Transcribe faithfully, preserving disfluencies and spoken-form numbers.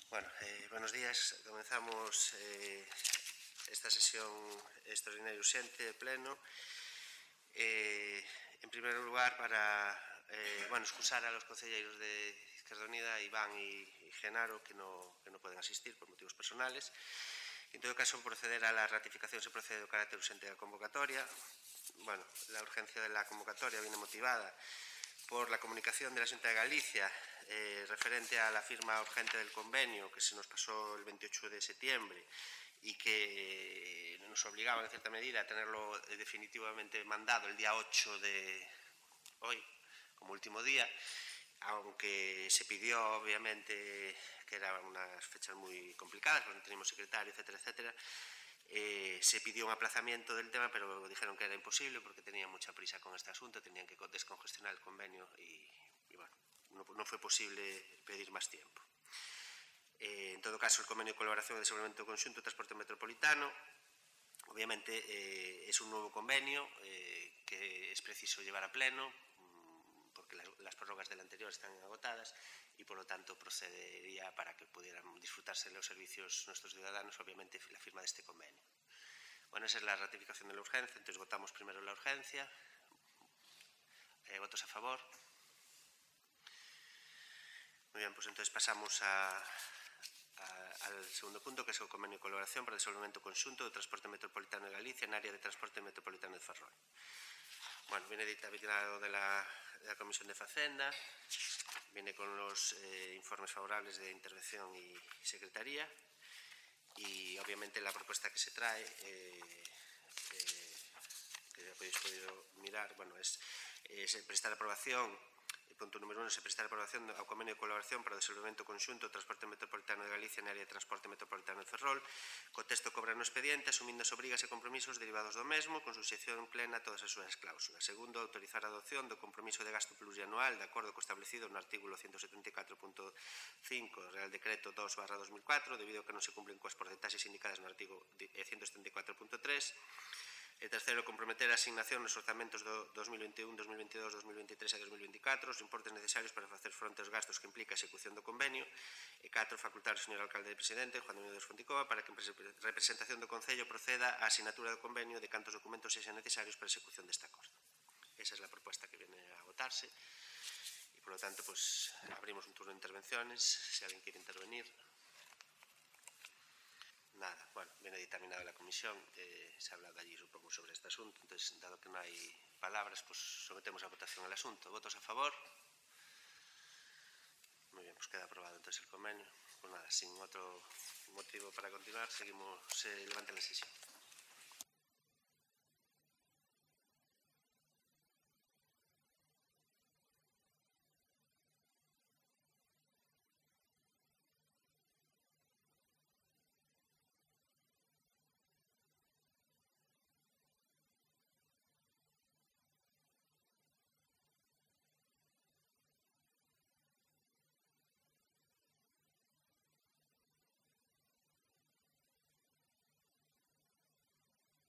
Bueno, eh, buenos días. Comenzamos eh, esta sesión extraordinaria urxente de pleno. Eh, en primer lugar, para eh, bueno, excusar a los concelleiros de Izquierda Unida, Iván y, y Genaro, que no, que no pueden asistir por motivos personales. En todo caso, proceder a la ratificación se procede de carácter urgente de la convocatoria. Bueno, la urgencia de la convocatoria viene motivada por la comunicación de la Xunta de Galicia eh, referente a la firma urgente del convenio que se nos pasó el veintiocho de septiembre y que eh, nos obligaban en cierta medida a tenerlo eh, definitivamente mandado el día ocho de hoy como último día, aunque se pidió obviamente que eran unas fechas muy complicadas porque no teníamos secretario, etcétera, etcétera. Eh, se pidió un aplazamiento del tema, pero dijeron que era imposible porque tenían mucha prisa con este asunto, tenían que descongestionar el convenio y, y bueno, no, no fue posible pedir más tiempo. Eh, en todo caso, el convenio de colaboración y desenvolvemento conxunto de transporte metropolitano, obviamente eh, es un nuevo convenio eh, que es preciso llevar a pleno porque las, las prórrogas del anterior están agotadas y por lo tanto procedería para que pudieran disfrutarse de los servicios nuestros ciudadanos, obviamente la firma de este convenio. Bueno, esa es la ratificación de la urgencia, entonces votamos primero la urgencia. Eh, ¿Votos a favor? Muy bien, pues entonces pasamos a, a, al segundo punto, que es el convenio de colaboración para el desenvolvemento conxunto de transporte metropolitano de Galicia en área de transporte metropolitano de Ferrol. Bueno, viene dictaminado de la, de la Comisión de Facenda, viene con los eh, informes favorables de intervención y, y secretaría y obviamente la propuesta que se trae, eh, eh, que ya podéis podido mirar, bueno, es, es prestar aprobación. El punto número uno é prestar aprobación ao convenio de colaboración para o desenvolvemento conxunto do transporte metropolitano de Galicia na área de transporte metropolitano de Ferrol, co texto cobra no expediente, asumindo as obrigas e compromisos derivados do mesmo, con suxección plena a todas as súas cláusulas. Segundo, autorizar a adopción do compromiso de gasto plurianual de acordo co establecido no artículo ciento setenta e catro punto cinco do Real Decreto dos barra dos mil catro, debido a que non se cumplen coas porcentaxes indicadas no artigo ciento setenta e catro punto tres. E terceiro, comprometer a asignación nos orzamentos do dos mil veintiún, dos mil veintidós, dos mil veintitrés e dos mil veinticuatro os importes necesarios para facer fronte aos gastos que implica a execución do convenio. E catro, facultar ao señor alcalde de presidente, Juan Domingo de Fonticova, para que en representación do Concello proceda a asignatura do convenio de cantos documentos sexan necesarios para a execución deste acordo. Esa es la propuesta que viene a votarse. E, por lo tanto, pues, abrimos un turno de intervenciones. Si alguien quiere intervenir. Nada, bueno, viene dictaminado la comisión, eh, se ha hablado allí un poco sobre este asunto, entonces, dado que no hay palabras, pues sometemos a votación el asunto. ¿Votos a favor? Muy bien, pues queda aprobado entonces el convenio. Pues nada, sin otro motivo para continuar, seguimos, se levanta la sesión.